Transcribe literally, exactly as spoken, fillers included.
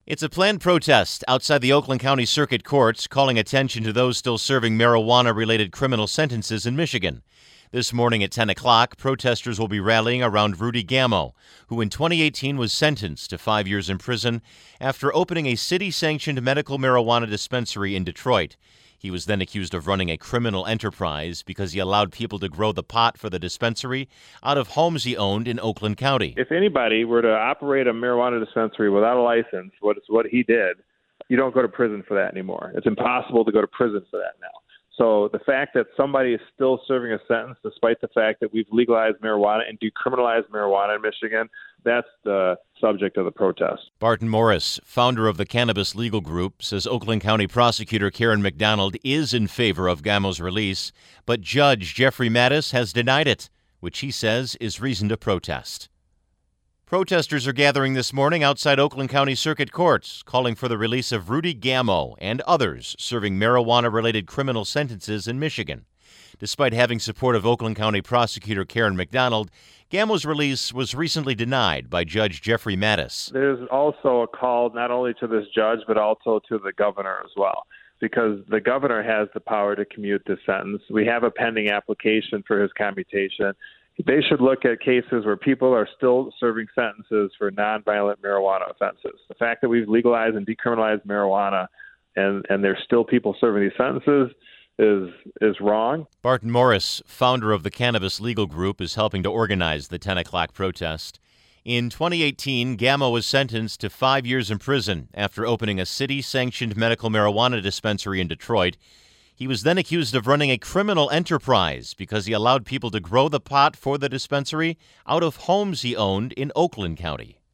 It's a planned protest outside the Oakland County Circuit Courts, calling attention to those still serving marijuana-related criminal sentences in Michigan. This morning at ten o'clock, protesters will be rallying around Rudy Gammo, who in twenty eighteen was sentenced to five years in prison after opening a city-sanctioned medical marijuana dispensary in Detroit. He was then accused of running a criminal enterprise because he allowed people to grow the pot for the dispensary out of homes he owned in Oakland County. If anybody were to operate a marijuana dispensary without a license, what is what he did, you don't go to prison for that anymore. It's impossible to go to prison for that now. So the fact that somebody is still serving a sentence, despite the fact that we've legalized marijuana and decriminalized marijuana in Michigan, that's the subject of the protest. Barton Morris, founder of the Cannabis Legal Group, says Oakland County Prosecutor Karen McDonald is in favor of Gammo's release, but Judge Jeffrey Mattis has denied it, which he says is reason to protest. Protesters are gathering this morning outside Oakland County Circuit Courts, calling for the release of Rudy Gammo and others serving marijuana-related criminal sentences in Michigan. Despite having support of Oakland County Prosecutor Karen McDonald, Gammo's release was recently denied by Judge Jeffrey Mattis. There's also a call not only to this judge, but also to the governor as well, because the governor has the power to commute this sentence. We have a pending application for his commutation. They should look at cases where people are still serving sentences for nonviolent marijuana offenses. The fact that we've legalized and decriminalized marijuana and, and there's still people serving these sentences is is wrong. Barton Morris, founder of the Cannabis Legal Group, is helping to organize the ten o'clock protest. In twenty eighteen, Gammo was sentenced to five years in prison after opening a city-sanctioned medical marijuana dispensary in Detroit. He was then accused of running a criminal enterprise because he allowed people to grow the pot for the dispensary out of homes he owned in Oakland County.